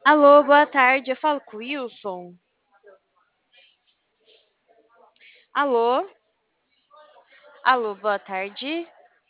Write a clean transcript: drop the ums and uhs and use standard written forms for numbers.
Alô, boa tarde. Eu falo com o Wilson. Alô? Alô, boa tarde.